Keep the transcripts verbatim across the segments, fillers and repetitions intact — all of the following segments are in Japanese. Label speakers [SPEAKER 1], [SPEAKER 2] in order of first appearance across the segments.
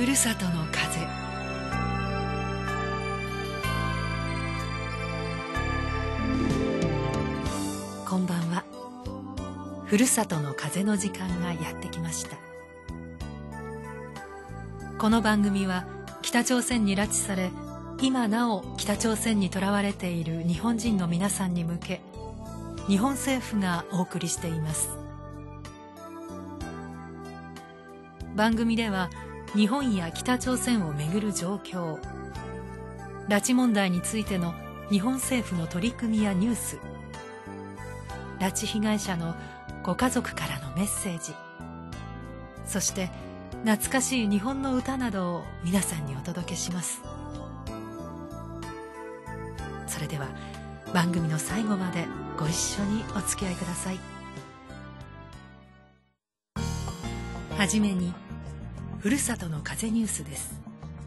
[SPEAKER 1] ふるさとの風。こんばんは。ふるさとの風の時間がやってきました。この番組は北朝鮮に拉致され、今なお北朝鮮にとらわれている日本人の皆さんに向け、日本政府がお送りしています。番組では日本や北朝鮮をめぐる状況、拉致問題についての日本政府の取り組みやニュース、拉致被害者のご家族からのメッセージ、そして懐かしい日本の歌などを皆さんにお届けします。それでは番組の最後までご一緒にお付き合いください。はじめにふるさとの風ニュースです。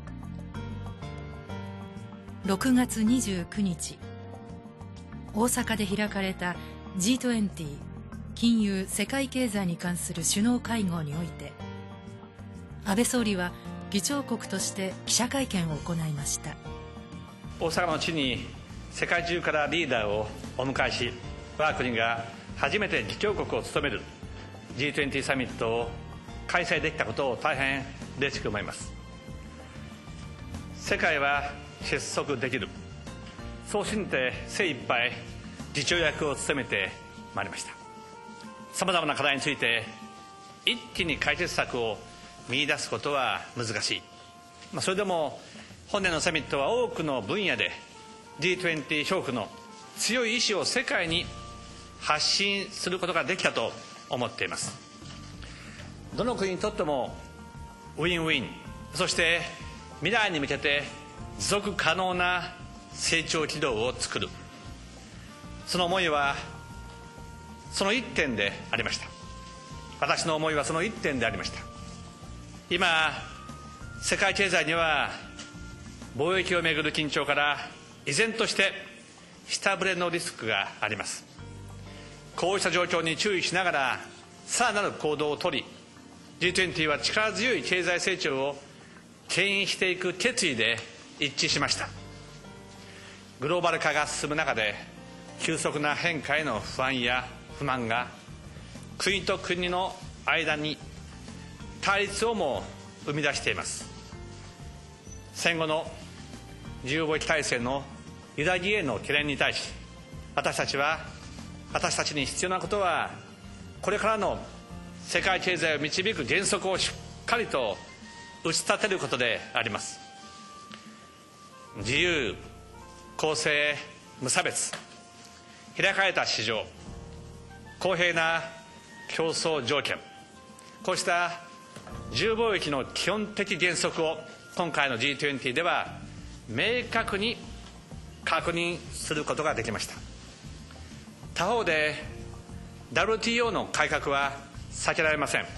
[SPEAKER 1] ろくがつにじゅうくにち、大阪で開かれた ジートゥエンティー 金融世界経済に関する首脳会合において、安倍総理は議長国として記者会見を行いました。
[SPEAKER 2] 大阪の地に世界中からリーダーをお迎えし、我が国が初めて議長国を務める ジートゥエンティー サミットを開催できたことを大変嬉しく思います。世界は結束できる、そう信じて精一杯議長役を務めてまいりました。さまざまな課題について一気に解決策を見出すことは難しい、まあ、それでも本年のサミットは多くの分野で ジートゥエンティー 諸国の強い意志を世界に発信することができたと思っています。どの国にとってもウィンウィン、そして未来に向けて持続可能な成長軌道を作る、その思いはその一点でありました。私の思いはその一点でありました。今世界経済には貿易をめぐる緊張から依然として下振れのリスクがあります。こうした状況に注意しながらさらなる行動を取り、 ジートゥエンティー は力強い経済成長を牽引していく決意で一致しました。グローバル化が進む中で急速な変化への不安や不満が国と国の間に対立をも生み出しています。戦後の自由貿易体制の揺らぎへの懸念に対し、私たちは私たちに必要なことはこれからの世界経済を導く原則をしっかりと打ち立てることであります。自由、公正、無差別、開かれた市場、公平な競争条件、こうした自由貿易の基本的原則を今回の ジートゥエンティー では明確に確認することができました。他方で ダブリューティーオー の改革は避けられません。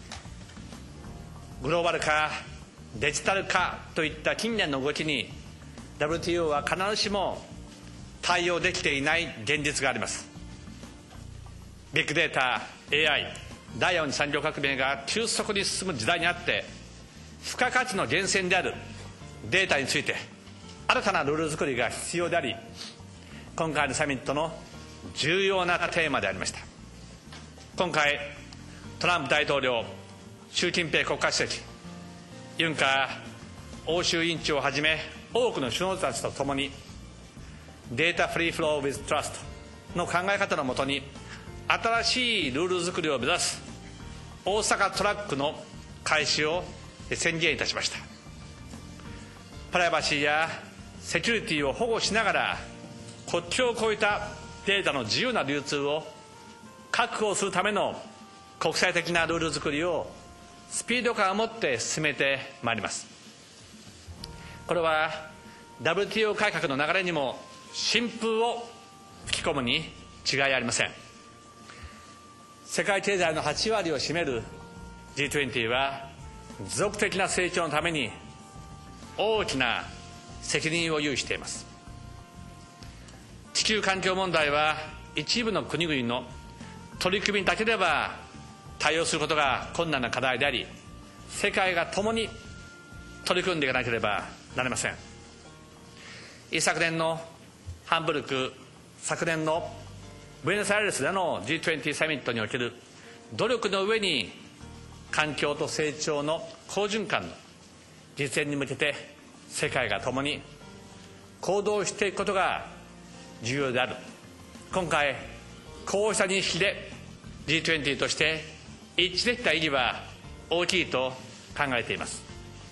[SPEAKER 2] グローバル化、デジタル化といった近年の動きに ダブリューティーオー は必ずしも対応できていない現実があります。ビッグデータ、エーアイ、だいよん次産業革命が急速に進む時代にあって、付加価値の源泉であるデータについて新たなルール作りが必要であり、今回のサミットの重要なテーマでありました。今回トランプ大統領、習近平国家主席、ユンカー欧州委員長をはじめ多くの首脳たちと共にデータフリーフロー with trust の考え方のもとに新しいルール作りを目指す大阪トラックの開始を宣言いたしました。プライバシーやセキュリティを保護しながら国境を越えたデータの自由な流通を確保するための国際的なルール作りをスピード感を持って進めてまいります。これは ダブリューティーオー 改革の流れにも新風を吹き込むに違いありません。世界経済のはちわりを占める ジートゥエンティー は持続的な成長のために大きな責任を有しています。地球環境問題は一部の国々の取り組みだけでは対応することが困難な課題であり、世界が共に取り組んでいかなければなりません。一昨年のハンブルク、昨年のブエノスアイレスでの ジートゥエンティー サミットにおける努力の上に環境と成長の好循環の実現に向けて世界が共に行動していくことが重要である。今回こうした認識で ジートゥエンティー として一致できた意義は大きいと考えています。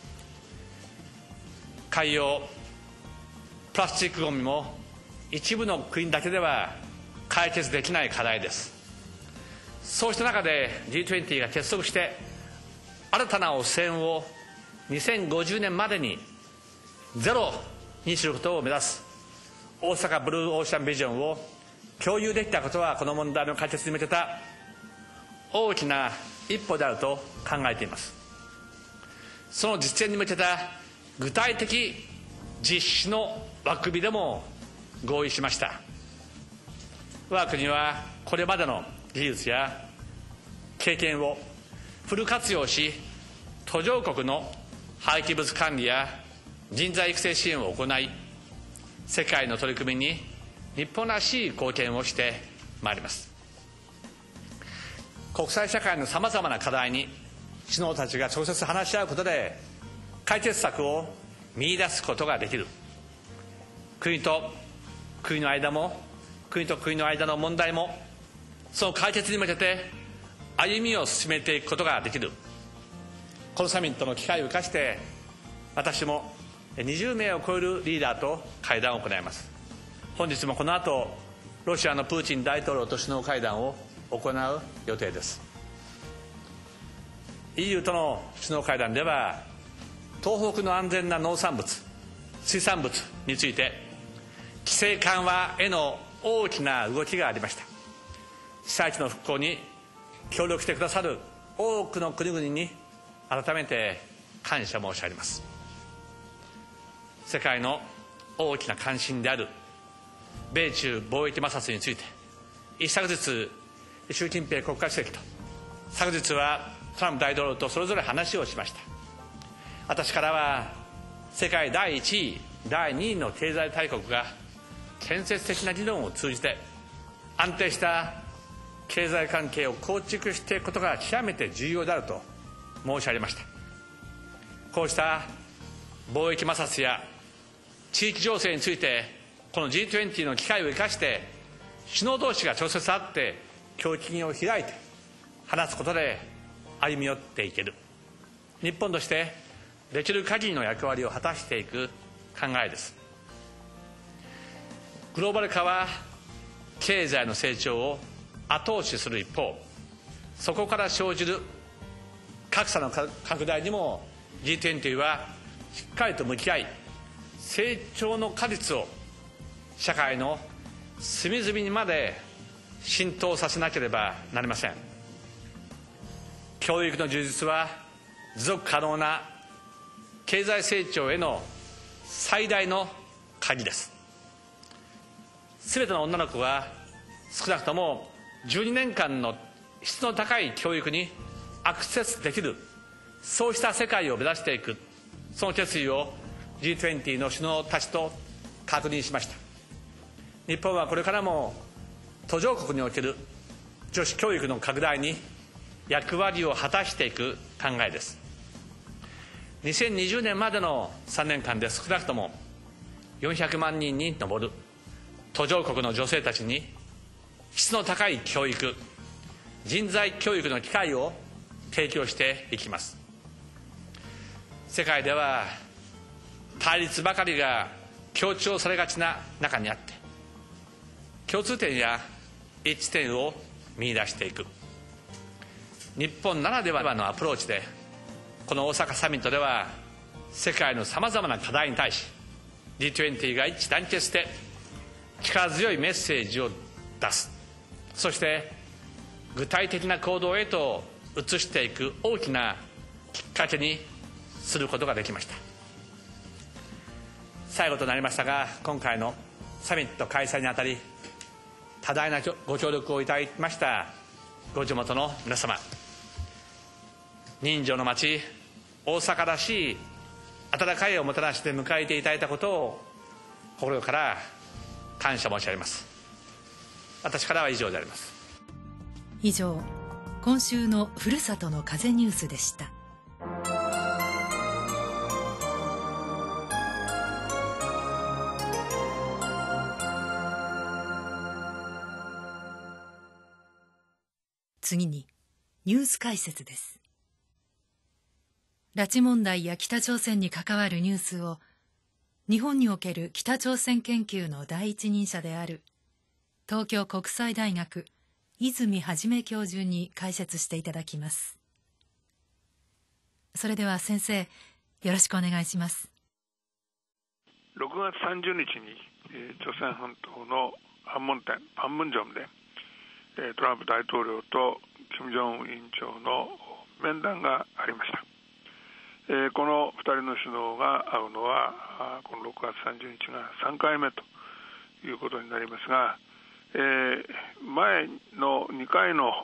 [SPEAKER 2] 海洋プラスチックごみも一部の国だけでは解決できない課題です。そうした中で ジートゥエンティー が結束して新たな汚染をにせんごじゅうねんまでにゼロにすることを目指す大阪ブルーオーシャンビジョンを共有できたことは、この問題の解決に向けた大きな一歩であると考えています。その実現に向けた具体的実施の枠組みでも合意しました。我が国はこれまでの技術や経験をフル活用し、途上国の廃棄物管理や人材育成支援を行い、世界の取り組みに日本らしい貢献をしてまいります。国際社会のさまざまな課題に首脳たちが直接話し合うことで解決策を見出すことができる。国と国の間も国と国の間の問題もその解決に向けて歩みを進めていくことができる。このサミットの機会を生かして私もにじゅうめいを超えるリーダーと会談を行います。本日もこの後ロシアのプーチン大統領と首脳会談を行う予定です。 イーユー との首脳会談では東北の安全な農産物水産物について規制緩和への大きな動きがありました。被災地の復興に協力してくださる多くの国々に改めて感謝申し上げます。世界の大きな関心である米中貿易摩擦について一昨日習近平国家主席と昨日はトランプ大統領とそれぞれ話をしました。私からは世界だいいちいだいにいの経済大国が建設的な議論を通じて安定した経済関係を構築していくことが極めて重要であると申し上げました。こうした貿易摩擦や地域情勢についてこの ジートゥエンティー の機会を生かして首脳同士が直接会って胸襟を開いて話すことで歩み寄っていける。日本としてできる限りの役割を果たしていく考えです。グローバル化は経済の成長を後押しする一方、そこから生じる格差の拡大にも ジートゥエンティー はしっかりと向き合い、成長の果実を社会の隅々にまで浸透させなければなりません。教育の充実は持続可能な経済成長への最大の鍵です。すべての女の子が少なくともじゅうにねんかんの質の高い教育にアクセスできる、そうした世界を目指していく、その決意を ジートゥエンティー の首脳たちと確認しました。日本はこれからも途上国における女子教育の拡大に役割を果たしていく考えです。にせんにじゅうねんまでのさんねんかんで少なくともよんひゃくまんにんに上る途上国の女性たちに質の高い教育、人材教育の機会を提供していきます。世界では対立ばかりが強調されがちな中にあって共通点や一致点を見出していく、日本ならではのアプローチでこの大阪サミットでは世界のさまざまな課題に対し ジートゥエンティー が一致団結して力強いメッセージを出す、そして具体的な行動へと移していく大きなきっかけにすることができました。最後となりましたが、今回のサミット開催にあたり多大なご協力をいただきましたご地元の皆様、人情の町大阪らしい温かいおもてなしで迎えていただいたことを心から感謝申し上げます。私からは以上であります。
[SPEAKER 1] 以上、今週のふるさとの風ニュースでした。次にニュース解説です。拉致問題や北朝鮮に関わるニュースを日本における北朝鮮研究の第一人者である東京国際大学泉元教授に解説していただきます。それでは先生、よろしくお願いします。
[SPEAKER 3] ろくがつさんじゅうにちに、えー、朝鮮半島の板門店パンムンジョムで、えー、トランプ大統領と金正恩委員長の面談がありました。えー、このふたりの首脳が会うのはこのろくがつさんじゅうにちがさんかいめということになりますが、えー、前のにかいの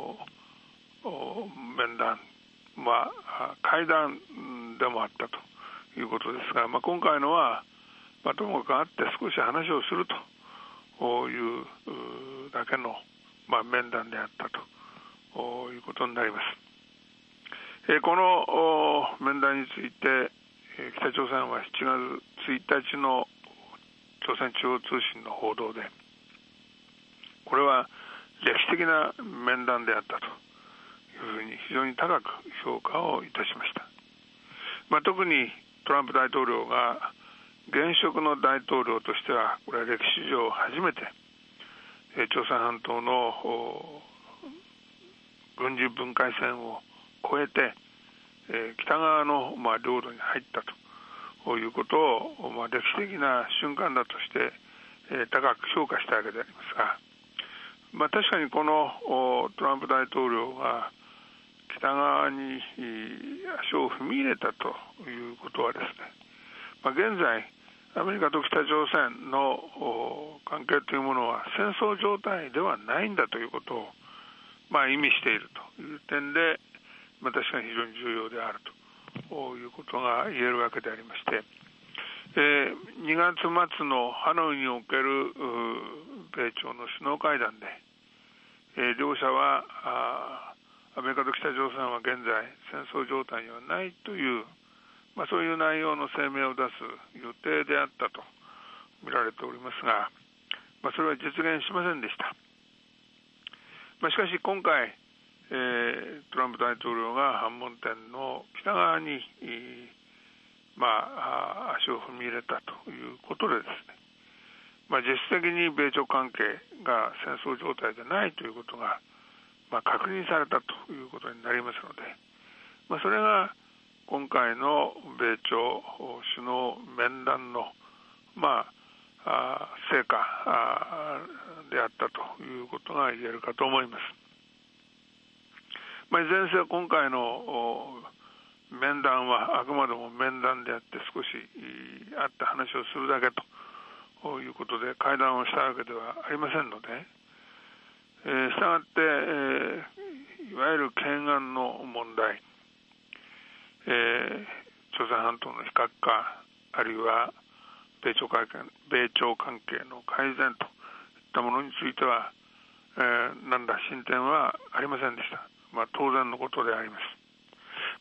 [SPEAKER 3] 面談は会談でもあったということですが、まあ、今回のは、まあ、ともかく会って少し話をするというだけの、まあ、面談であったということになります。えー、この面談について、えー、北朝鮮はしちがつついたちの朝鮮中央通信の報道で、これは歴史的な面談であったというふうに非常に高く評価をいたしました。まあ、特にトランプ大統領が現職の大統領としては、これは歴史上初めて、えー、朝鮮半島の軍事分界線を越えて、えー、北側の、まあ、領土に入ったということを、まあ、歴史的な瞬間だとして、えー、高く評価したわけでありますが、まあ、確かにこのトランプ大統領が北側に足を踏み入れたということはですね、まあ、現在アメリカと北朝鮮の関係というものは戦争状態ではないんだということを、まあ、意味しているという点で、まあ、確かに非常に重要であるということが言えるわけでありまして、えー、にがつまつのハノイにおける米朝の首脳会談で、えー、両者はアメリカと北朝鮮は現在戦争状態にはないという、まあ、そういう内容の声明を出す予定であったと見られておりますが、まあ、それは実現しませんでした。まあ、しかし今回、えー、トランプ大統領が板門店の北側に、えーまあ、足を踏み入れたということでですね、まあ、実質的に米朝関係が戦争状態でないということが、まあ、確認されたということになりますので、まあ、それが今回の米朝首脳面談の、まあ、成果であったということが言えるかと思います。まあ、いずれにせよ今回の面談はあくまでも面談であって、少し会って話をするだけということで会談をしたわけではありませんので、えー、したがって、えー、いわゆる懸案の問題、えー、朝鮮半島の非核化、あるいは米朝関係、米朝関係の改善といったものについては、えー、何ら進展はありませんでした。まあ、当然のことであります。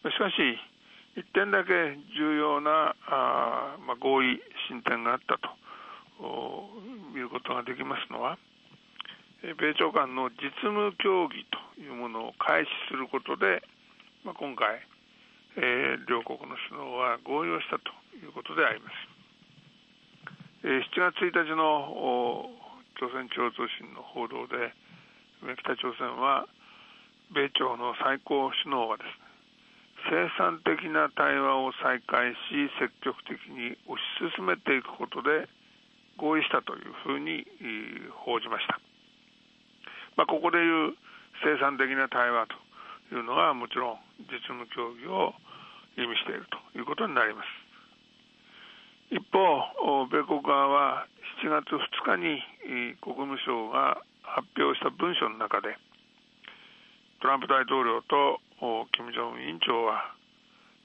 [SPEAKER 3] しかし一点だけ重要なあ、まあ、合意進展があったということができますのは、米朝間の実務協議というものを開始することで、まあ、今回、えー、両国の首脳は合意をしたということであります。えー、しちがつついたちの朝鮮中央通信の報道で、北朝鮮は米朝の最高首脳はですね、生産的な対話を再開し、積極的に推し進めていくことで合意したというふうに報じました。まあ、ここでいう生産的な対話というのはもちろん実務協議を意味しているということになります。一方、米国側はしちがつふつかに国務省が発表した文書の中で、トランプ大統領と金正恩委員長は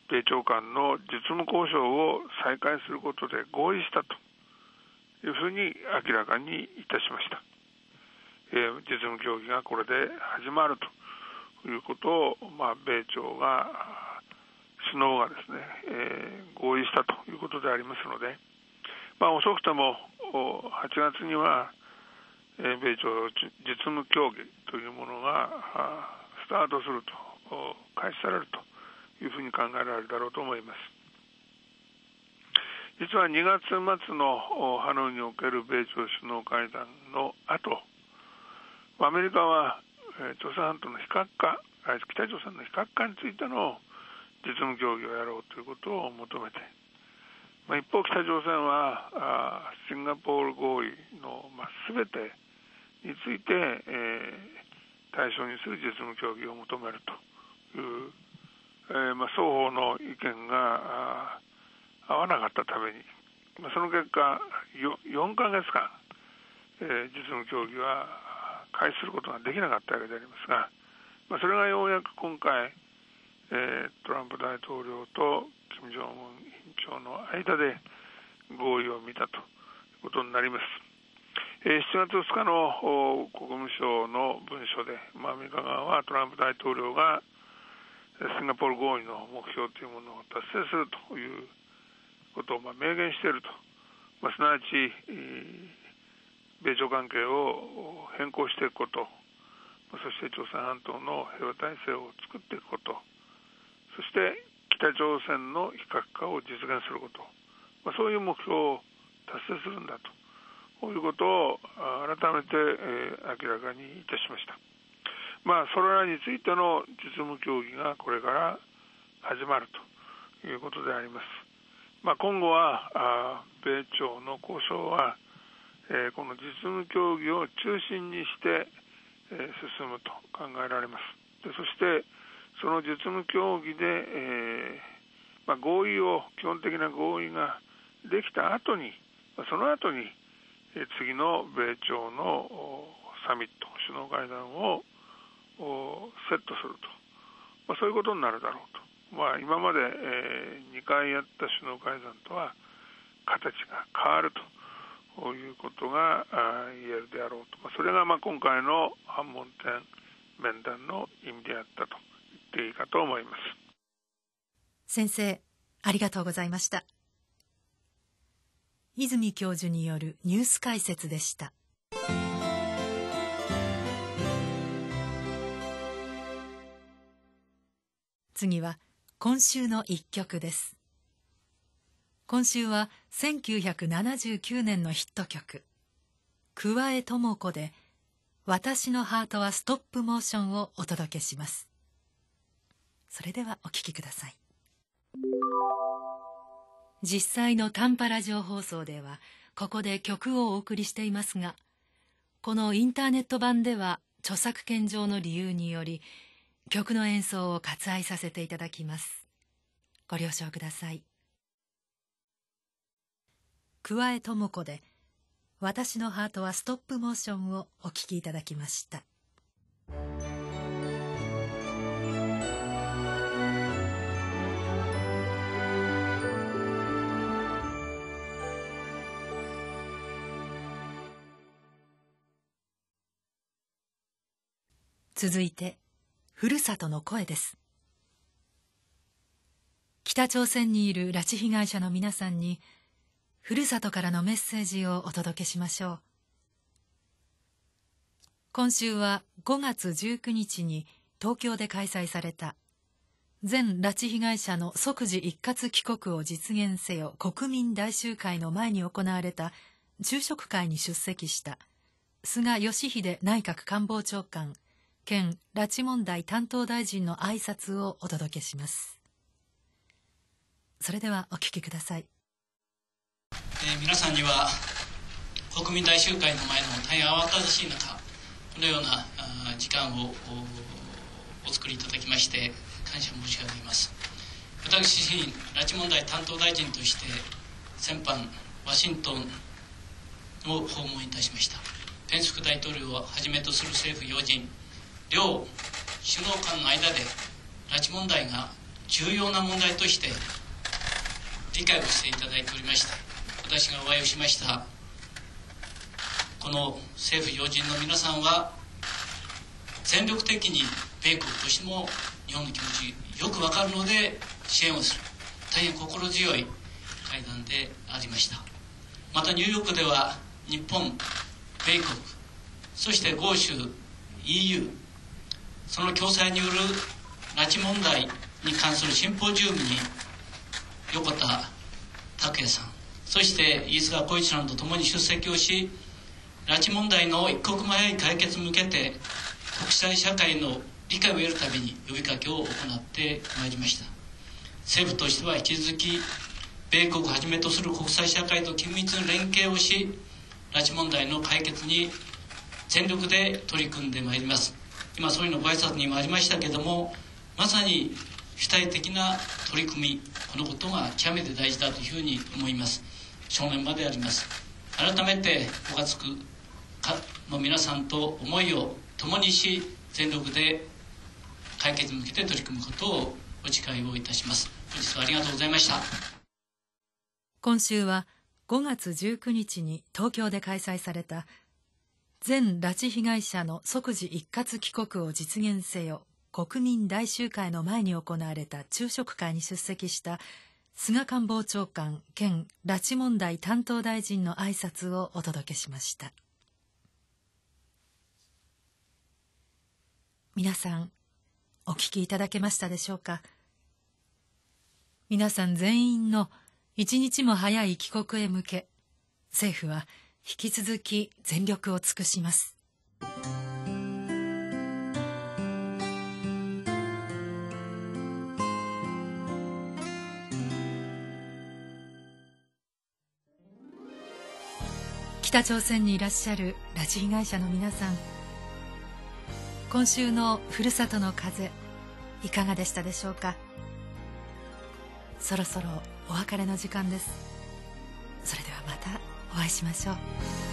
[SPEAKER 3] 米朝間の実務交渉を再開することで合意したというふうに明らかにいたしました。えー、実務協議がこれで始まるということを、まあ、米朝が首脳がですね、えー、合意したということでありますので、まあ、遅くともはちがつには、えー、米朝実務協議というものがスタートすると、開始されるというふうに考えられるだろうと思います。実はにがつ末のハノイにおける米朝首脳会談の後、アメリカは朝鮮半島の非核化、北朝鮮の非核化についての実務協議をやろうということを求めて、まあ、一方北朝鮮はシンガポール合意の、まあ、全てについて、えー、対象にする実務協議を求めるという、えーまあ、双方の意見が合わなかったために、まあ、その結果 4, よんかげつかん、えー、実務協議は開始することができなかったわけでありますが、まあ、それがようやく今回、えー、トランプ大統領と金正恩委員長の間で合意を見たということになります。えー、しちがつふつかの国務省の文書で、まあ、アメリカ側はトランプ大統領がシンガポール合意の目標というものを達成するということをまあ明言していると、まあ、すなわち、えー、米朝関係を変更していくこと、そして朝鮮半島の平和体制を作っていくこと、そして北朝鮮の非核化を実現すること、まあ、そういう目標を達成するんだと、こういうことを改めて、えー、明らかにいたしました。まあ、それらについての実務協議がこれから始まるということであります。まあ、今後はあ米朝の交渉は、えー、この実務協議を中心にして、えー、進むと考えられます。でそしてその実務協議で、えーまあ、合意を基本的な合意ができた後に、その後に、えー、次の米朝のサミット首脳会談をセットすると、まあ、そういうことになるだろうと、まあ、今まで、えー、にかいやった首脳会談とは形が変わるということが言えるであろうと、まあ、それがまあ今回の反問点面談の意味であったと言っていいかと思います。
[SPEAKER 1] 先生、ありがとうございました。泉教授によるニュース解説でした。次は今週の一曲です。今週はせんきゅうひゃくななじゅうきゅうねんのヒット曲桑江智子で私のハートはストップモーションをお届けします。それではお聴きください。実際の短波ラジオ放送ではここで曲をお送りしていますが、このインターネット版では著作権上の理由により曲の演奏を割愛させていただきます。ご了承ください。桑江智子で私のハートはストップモーションをお聴きいただきました。続いてふるさとの声です。北朝鮮にいる拉致被害者の皆さんにふるさとからのメッセージをお届けしましょう。今週はごがつじゅうくにちに東京で開催された全拉致被害者の即時一括帰国を実現せよ国民大集会の前に行われた昼食会に出席した菅義偉内閣官房長官兼拉致問題担当大臣の挨拶をお届けします。それではお聞きください。
[SPEAKER 4] えー、皆さんには国民大集会の前の大変慌ただしい中、このような時間を お, お作りいただきまして感謝申し上げます。私自身拉致問題担当大臣として先般ワシントンを訪問いたしました。ペンス副大統領をはじめとする政府要人両首脳間の間で拉致問題が重要な問題として理解をしていただいておりまして、私がお会いをしましたこの政府要人の皆さんは全力的に米国としても日本の気持ちよく分かるので支援をする、大変心強い会談でありました。またニューヨークでは日本、米国、そして豪州 イーユー、 その共催による拉致問題に関するシンポジウムに横田拓也さん、そして飯塚浩一さんと共に出席をし、拉致問題の一刻も早い解決に向けて国際社会の理解を得るために呼びかけを行ってまいりました。政府としては引き続き米国をはじめとする国際社会と緊密に連携をし、拉致問題の解決に全力で取り組んでまいります。今総理のご挨拶にもありましたけれども、まさに主体的な取り組み、このことが極めて大事だというふうに思います。正念場であります。改めてご家族の皆さんと思いを共にし、全力で解決に向けて取り組むことをお誓いをいたします。本日はありがとうございました。
[SPEAKER 1] 今週はごがつじゅうくにちに東京で開催された全拉致被害者の即時一括帰国を実現せよ国民大集会の前に行われた昼食会に出席した菅官房長官兼拉致問題担当大臣の挨拶をお届けしました。皆さんお聞きいただけましたでしょうか。皆さん全員の一日も早い帰国へ向け、政府は引き続き全力を尽くします。北朝鮮にいらっしゃる拉致被害者の皆さん、今週のふるさとの風いかがでしたでしょうか。そろそろお別れの時間です。それではまたお会いしましょう。